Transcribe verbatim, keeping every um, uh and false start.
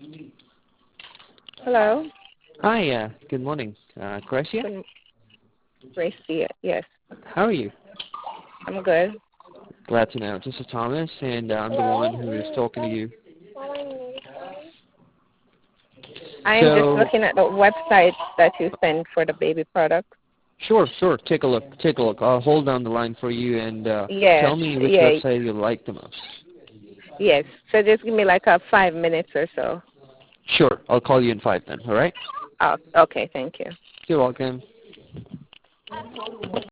Hello. Hi, uh, good morning. Uh, Gracia? Good Gracie. Yes, How are you? I'm good. Glad to know. This is Thomas, and uh, I'm the one who is talking to you. I am just So, looking at the website that you sent for the baby product. sure, sure. Take a look. Take a look. I'll hold down the line for you and uh, Yes, tell me which yeah, website you like the most. yes. So just give me like a five minutes or so. Sure. I'll call you in five then, all right? Oh, okay, thank you. You're welcome.